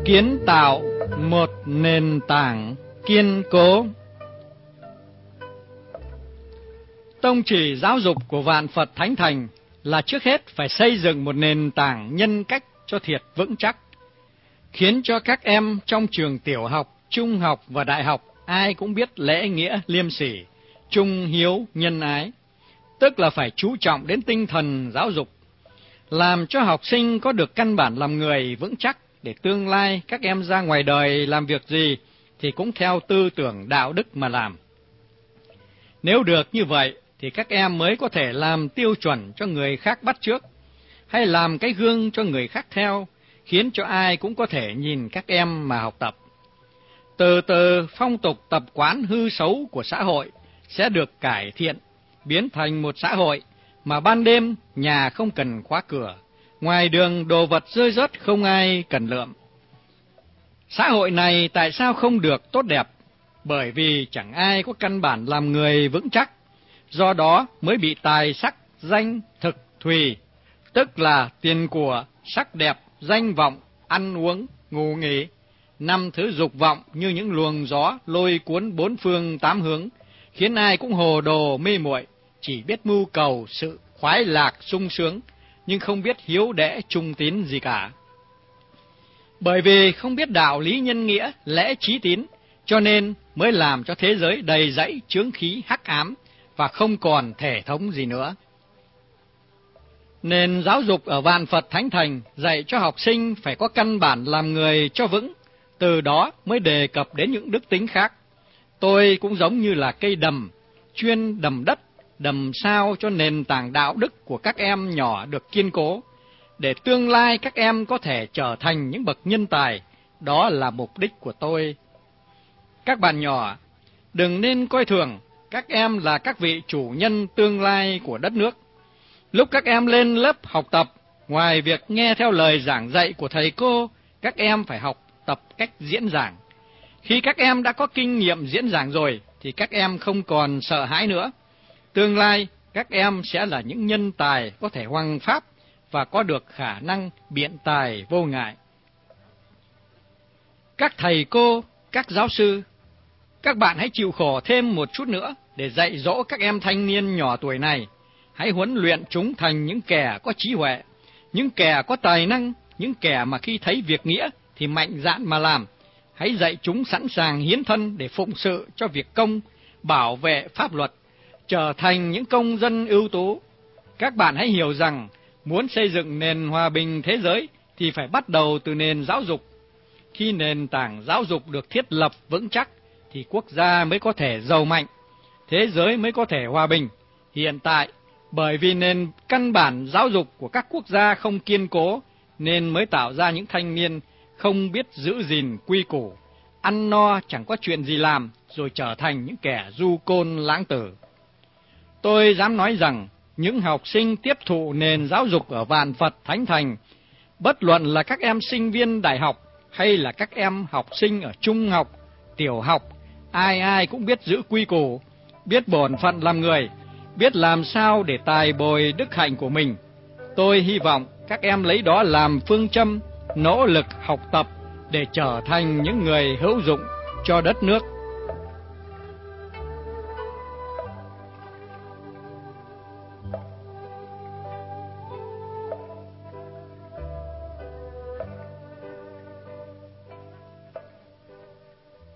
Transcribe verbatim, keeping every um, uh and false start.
kiến tạo một nền tảng kiên cố. Tông chỉ giáo dục của Vạn Phật Thánh Thành là trước hết phải xây dựng một nền tảng nhân cách cho thiệt vững chắc, khiến cho các em trong trường tiểu học, trung học và đại học ai cũng biết lễ nghĩa liêm sỉ, trung hiếu nhân ái, tức là phải chú trọng đến tinh thần giáo dục, làm cho học sinh có được căn bản làm người vững chắc, để tương lai các em ra ngoài đời làm việc gì thì cũng theo tư tưởng đạo đức mà làm. Nếu được như vậy thì các em mới có thể làm tiêu chuẩn cho người khác bắt chước, hay làm cái gương cho người khác theo, khiến cho ai cũng có thể nhìn các em mà học tập. Từ từ phong tục tập quán hư xấu của xã hội sẽ được cải thiện, biến thành một xã hội mà ban đêm nhà không cần khóa cửa, ngoài đường đồ vật rơi rớt không ai cần lượm. Xã hội này tại sao không được tốt đẹp? Bởi vì chẳng ai có căn bản làm người vững chắc, do đó mới bị tài sắc, danh, thực, thùy, tức là tiền của, sắc đẹp, danh vọng, ăn uống, ngủ nghỉ, năm thứ dục vọng như những luồng gió lôi cuốn bốn phương tám hướng, khiến ai cũng hồ đồ mê muội, chỉ biết mưu cầu sự khoái lạc sung sướng, nhưng không biết hiếu đệ trung tín gì cả. Bởi vì không biết đạo lý nhân nghĩa, lẽ trí tín, cho nên mới làm cho thế giới đầy dẫy chướng khí hắc ám và không còn thể thống gì nữa. Nền giáo dục ở Vạn Phật Thánh Thành dạy cho học sinh phải có căn bản làm người cho vững, từ đó mới đề cập đến những đức tính khác. Tôi cũng giống như là cây đầm, chuyên đầm đất, đầm sao cho nền tảng đạo đức của các em nhỏ được kiên cố, để tương lai các em có thể trở thành những bậc nhân tài. Đó là mục đích của tôi. Các bạn nhỏ, đừng nên coi thường, các em là các vị chủ nhân tương lai của đất nước. Lúc các em lên lớp học tập, ngoài việc nghe theo lời giảng dạy của thầy cô, các em phải học tập cách diễn giảng. Khi các em đã có kinh nghiệm diễn giảng rồi, thì các em không còn sợ hãi nữa. Tương lai, các em sẽ là những nhân tài có thể hoằng pháp và có được khả năng biện tài vô ngại. Các thầy cô, các giáo sư, các bạn hãy chịu khổ thêm một chút nữa để dạy dỗ các em thanh niên nhỏ tuổi này. Hãy huấn luyện chúng thành những kẻ có trí huệ, những kẻ có tài năng, những kẻ mà khi thấy việc nghĩa thì mạnh dạn mà làm. Hãy dạy chúng sẵn sàng hiến thân để phụng sự cho việc công, bảo vệ pháp luật, trở thành những công dân ưu tú. Các bạn hãy hiểu rằng, muốn xây dựng nền hòa bình thế giới thì phải bắt đầu từ nền giáo dục. Khi nền tảng giáo dục được thiết lập vững chắc, thì quốc gia mới có thể giàu mạnh, thế giới mới có thể hòa bình. Hiện tại, bởi vì nền căn bản giáo dục của các quốc gia không kiên cố, nên mới tạo ra những thanh niên không biết giữ gìn quy củ, ăn no chẳng có chuyện gì làm, rồi trở thành những kẻ du côn lãng tử. Tôi dám nói rằng, những học sinh tiếp thụ nền giáo dục ở Vạn Phật Thánh Thành, bất luận là các em sinh viên đại học hay là các em học sinh ở trung học, tiểu học, ai ai cũng biết giữ quy củ, biết bổn phận làm người, biết làm sao để tài bồi đức hạnh của mình. Tôi hy vọng các em lấy đó làm phương châm, nỗ lực học tập để trở thành những người hữu dụng cho đất nước.